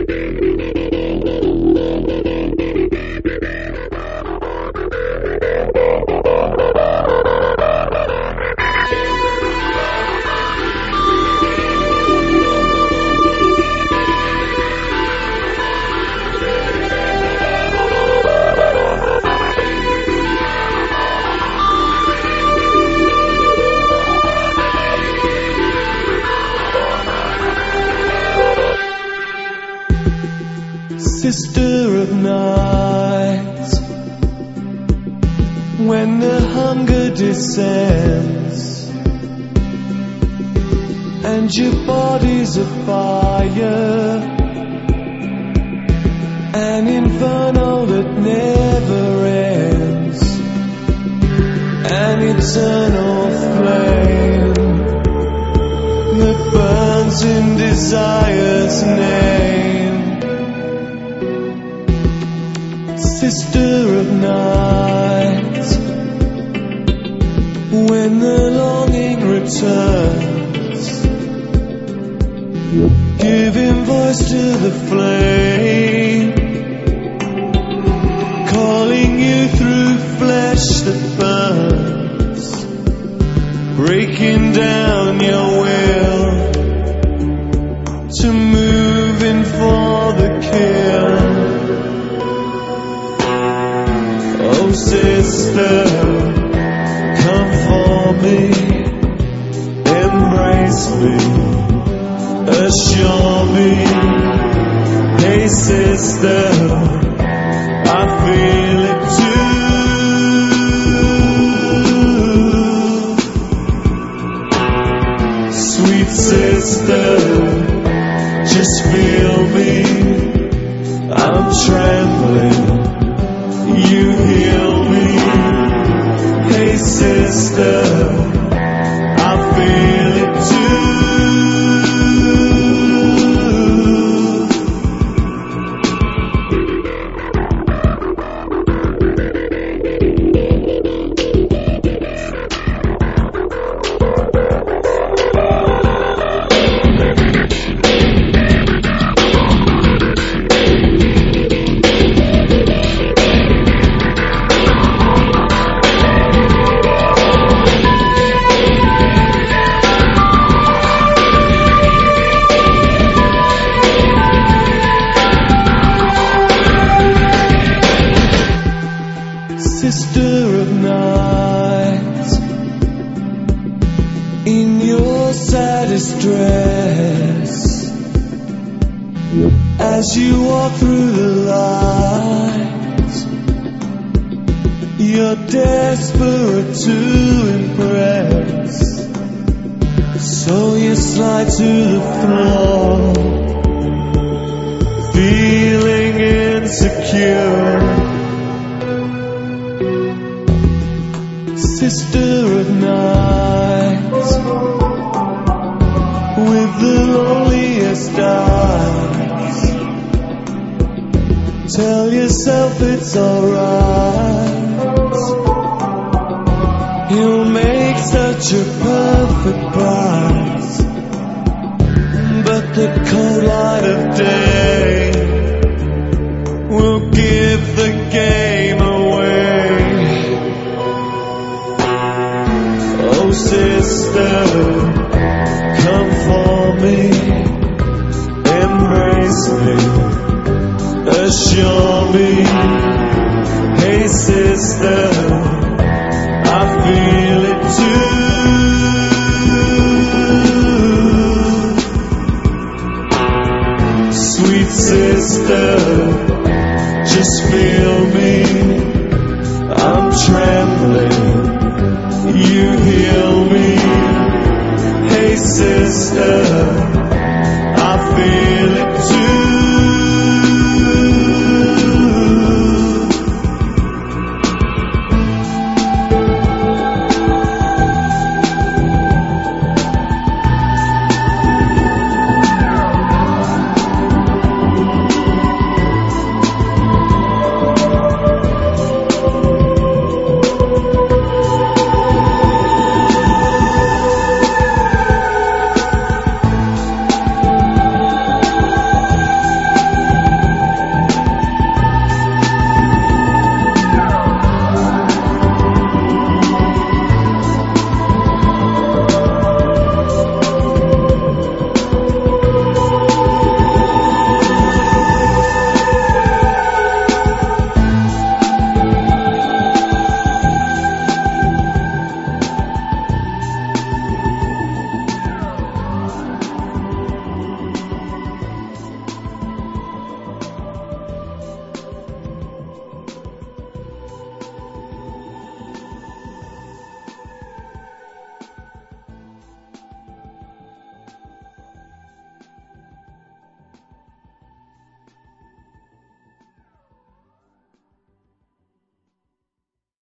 Sister of night, when the hunger descends and your body's a fire, an inferno that never ends, an eternal flame that burns in desire's name. Sister of night, when the longing returns, giving voice to the flame, calling you through flesh that burns, breaking down your will to move in for the kill. Oh sister, come for me, embrace me, assure me. Hey sister, I feel it too. Sweet sister, just feel me, I'm trembling. You heal me, hey sister, I feel it too. Sister of night, in your saddest dress, as you walk through the light, you're desperate to impress, so you slide to the floor, feeling insecure. Sister of night, with the loneliest eyes, tell yourself it's alright. You'll make such a perfect prize, but the cold light of day will give the game away. Oh sister, come for me, embrace me, assure me. Hey sister, I feel it too. Sweet sister, just feel me,